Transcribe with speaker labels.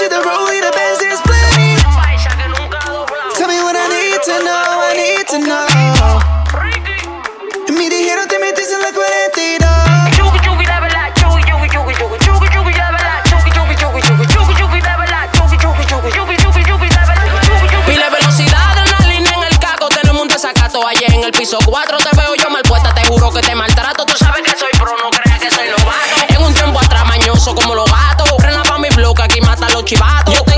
Speaker 1: hit the road y the Benz is plenty. Tell me what I need to know, I need to know. Y me dijeron te metiste en la 42.
Speaker 2: Pile velocidad, adrenalina en el caco. Tenemos un desacato ayer en el piso 4. Te veo yo mal puesta, te juro que te maltrato. Tú sabes que soy pro, no creas que soy novato. En un tiempo atrás mañoso como los gatos. Frena pa' mi bloque, aquí mata a los chivatos.